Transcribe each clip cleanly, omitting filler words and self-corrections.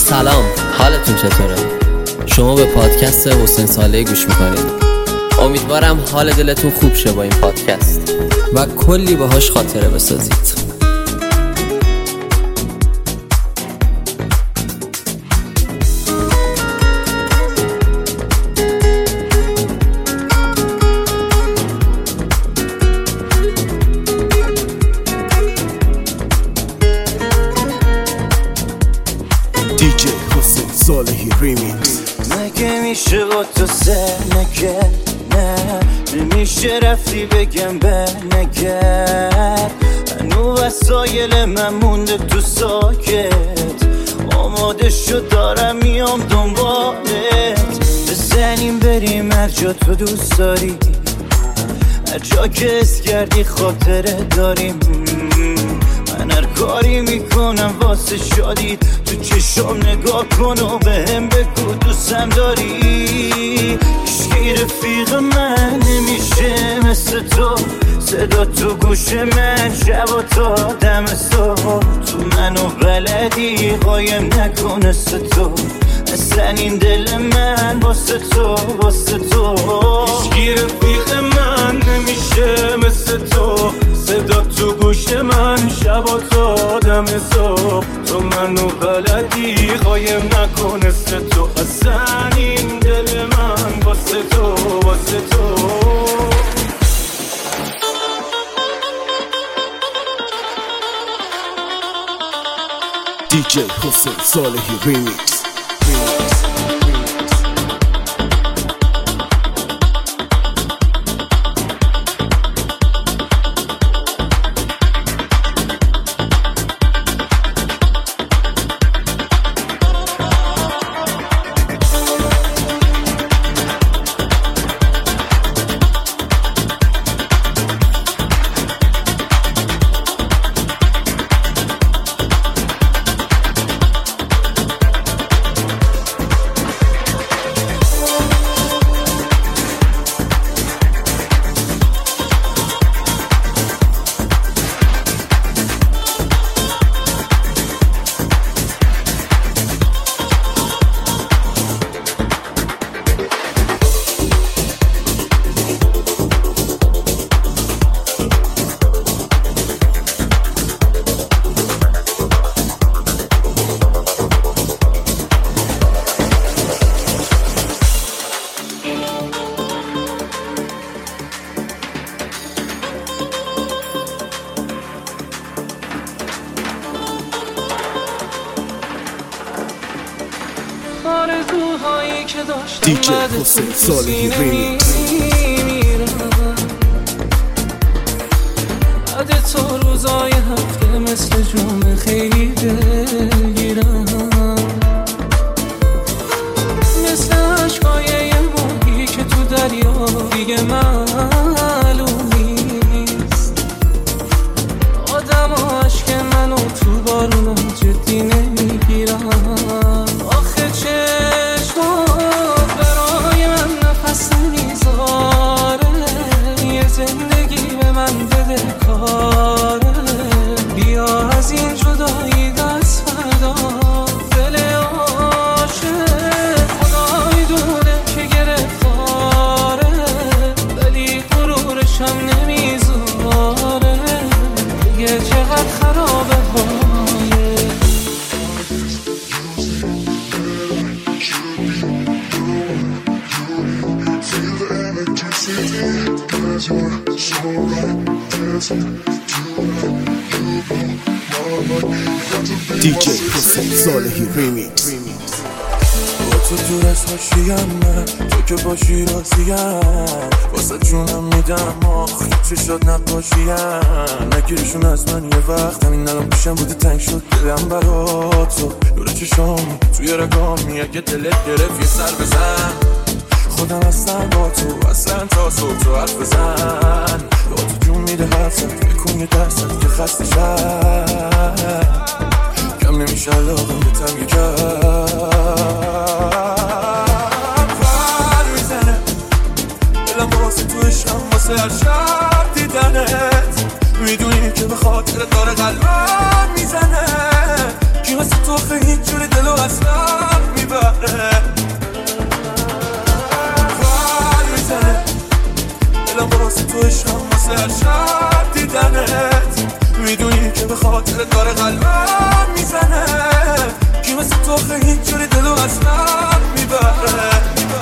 سلام، حالتون چطوره؟ شما به پادکست حسین صالحی گوش میکنید. امیدوارم حال دلتون خوب شه با این پادکست و کلی باهاش خاطره بسازید. DJ حسین صالحی ریمیکس. مگه میشه با تو نگه نه نمیشه رفتی بگم به نگه هنو وسایل من مونده تو ساکت آماده شد دارم میام دنبالت بزنیم بریم هر جا تو دوست داری هر جا که اس کردی خاطره داریم من هر کاری میکنم واسه شادی تو چشم نگاه کن و بهم بگو دوستم داری هیچکی رفیق من نمیشه مثل تو صدا تو گوش من شب و تا دم صبح تو منو بلدی قایم نکن مثل تو اصلا این دل من واسه تو هیچکی رفیق من نمیشه مثل تو صدا تو گوش من شب و تا دم صبح تو منو بلدی قایم نکن مثل تو اصلا این دل من واسه تو DJ حسین صالحی ریمیکس. آرزوهایی که داشتم DJ حسین صالحی ریمیکس. بعد تو روزای هفته مثل جمعه خیلی دلگیرم مثل عشقای یه ماهی که تو دریا دیگه معلوم نیست آدم و عشق منو تو بارونا جدی نمیگیرم آخه چشمات برای من نفس میذاره یه زندگی به من بده کاره بیا از این جدایی دست فردا دل عاشق خدا میدونه که گرفتاره ولی غرورشم نمیذاره دیگه چقدر خرابه DJ حسین صالحی ریمیکس. با تو دور از حاشیم من تو که باشی راضیم واسه جونم میدم آخ چه شد نباشیم نگیرشون از من یه وقت همین الان پیشم بوده تنگ شد دلم برا تو دور چشامی توی رگامی اگه دلت گرفت یه سر بزن خودم هستم با تو اصلا تا صبح تو حرف بزن با تو جون میده حرفت بکن یه درصد که خسته شد کم نمیشه علاقم به تنگی کرد پر میزنه دلم واسه تو عشقم واسه هر شب دیدنت میدونی که به خاطر داره قلبم میزنه کی واسه تو خیلی جوری دلو اصلا خاطر داره قلبم میزنه کی مثل تو خیلی جوری دلو از من میبره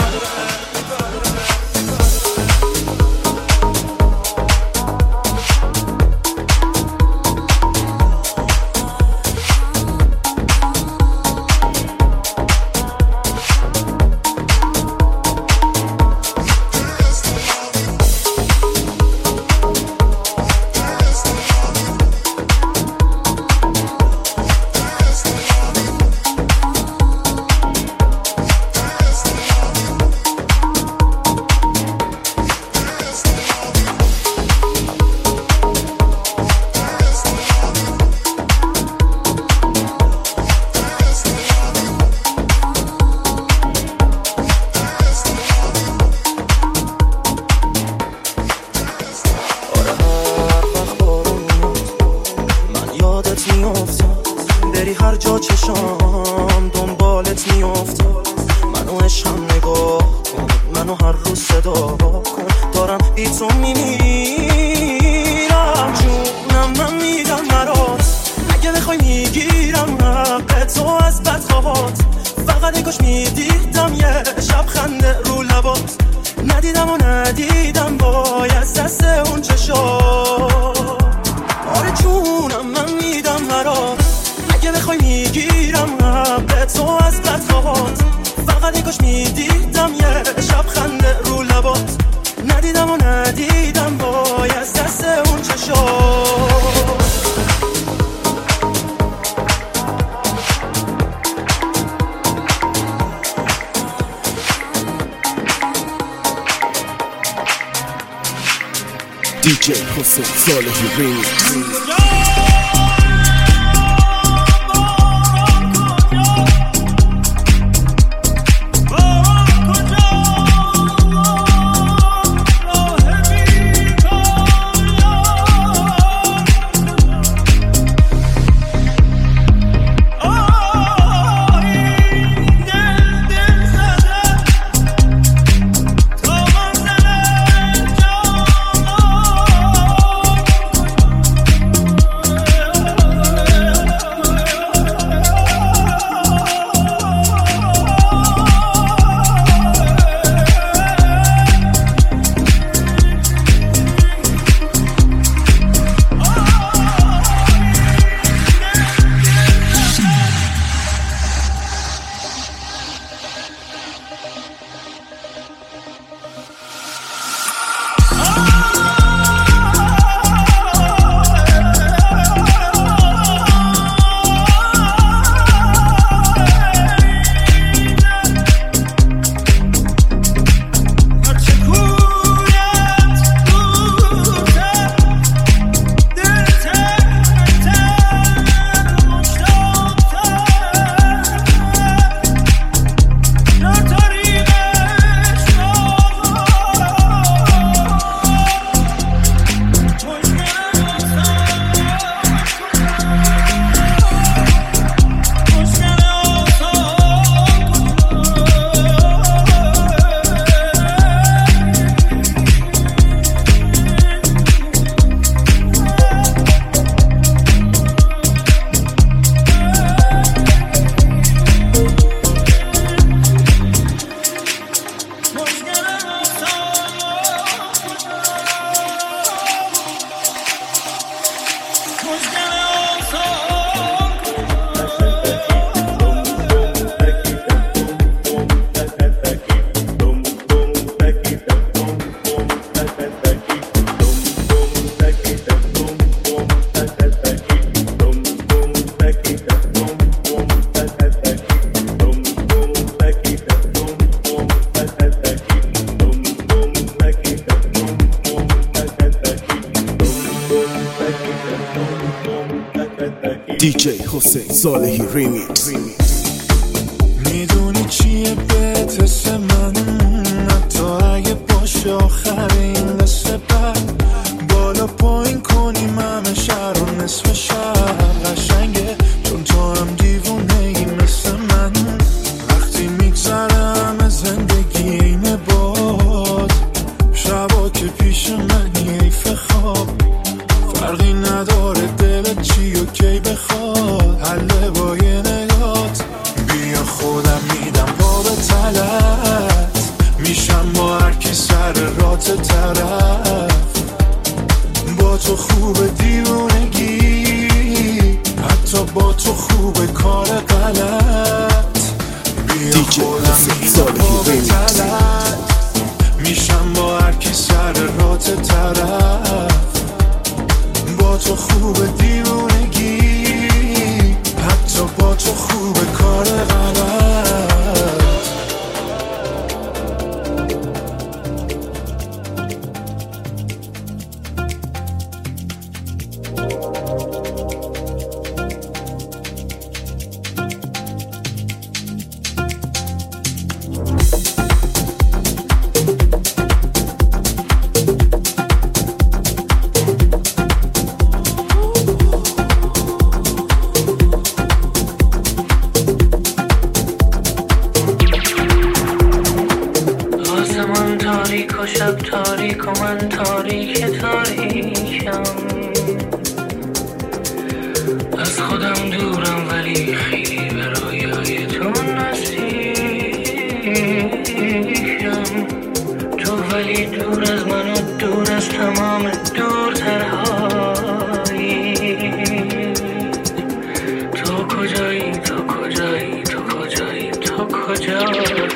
بری هر جا چشام دنبالت میافتاد منو عشقم نگاه کن منو هر روز صدا کن دارم بی تو میمیرم جونم من میدم مراست اگه بخوای میگیرم حق تو از بدخواهات فقط نگاش میدیدم یه شب خنده رو لبات ندیدم و ندیدم باید دست اون چشات آره جونم من میدم مراست اگه بخوای میگیرم حق تو از بدخواهات فقط نگاش میدیدم یه شب خنده رو لبات ندیدم و ندیدم باید دست اون چشات DJ Hussein Salehi Remix. DJ Hussein Salehi Remix. میدونی چیه بهت حس من حتی اگه باشه آخر این قصه بعد بالا پایین کنیم همه شهر و نصف شهر قشنگه چون تو هم دیوونه ای مثل من وقتی میگذره همه زندگی اینه باد شبا که پیش منی حیف خواب فرقی نداره دلت چی و کی خوبه کار غلط بیا خودم میشم با هرکی سر رات طرف با تو خوبه دیوونگی حتی با تو خوبه کار غلط تاریک و شب تاریک و من تاریک تاریکم از خودم دورم ولی خیلی به رویای تو نزدیکم تو ولی دور از من و دور از تمام دورترهایی تو کجایی تو کجایی تو کجایی تو کجایی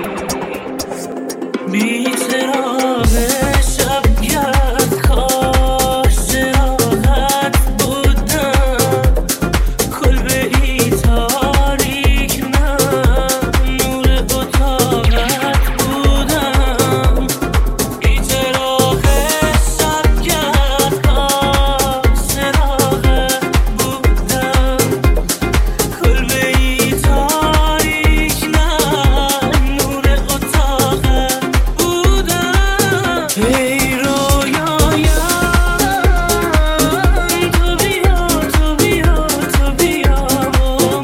بی چراغ شب گرد کاش چراغت بودم کلبه ای تاریک من نور اتاقت بودم بی چراغ شب گرد کاش چراغت بودم کلبه ای تاریک من نور اتاقت ای رویایم تو بیا تو بیا تو بیا با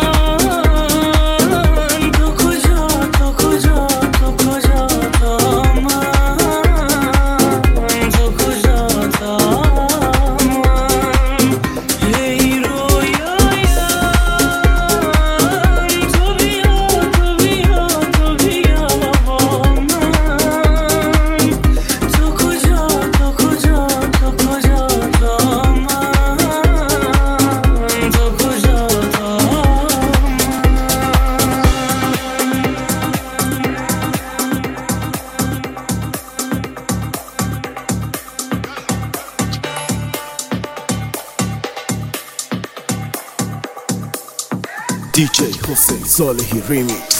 من تو کجا تو کجا تو کجا تا من تو کجا تا من ای رویایم تو بیا تو بیا تو بیا با من تو کجا تو کجا تو کجا تا من تو کجا تا DJ حسین صالحی ریمیکس.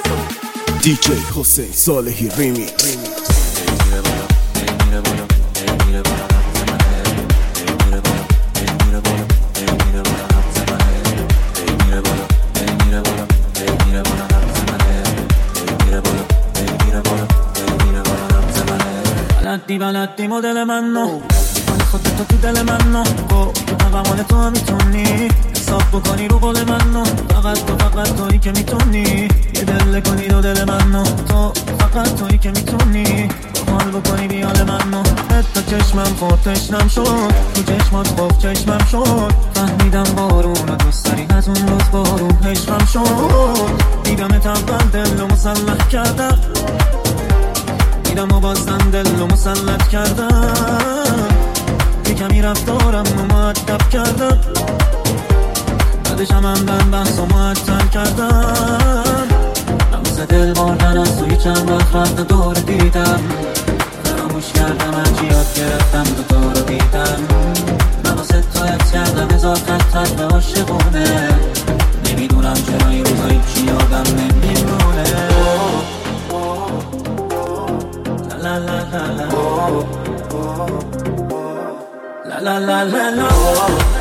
DJ حسین صالحی ریمیکس. بلدی مدل منو مال خودتو تو دل منو تو تقوال تو هم میتونی حساب بکنی رو قول منو فقط تویی که میتونی یه دل کنی دو دل منو تو فقط تویی که میتونی با حال بکنی بیال منو حتی چشمم خود تشنم شد تو چشمات خوب چشمم شد فهمیدم بارون و دوست داری از اون روز بارون عشقم شد دیدم تنبل دل رو مسلح کردم دیدم و بازم دل رو مسلط کردم یه کمی رفتارم رو معدب کردم بعدش هم بحث و معطل کردم نموز دل باردن از توی چند وقت رفت دور دیدم فراموش کردم هرچی یاد گرفتم دوتا رو دیدم من واسه تو حفظ کردم هزار خط به عاشقونه نمیدونم چرا این روزایی چی یادم نمیمونه La la la la la la la la la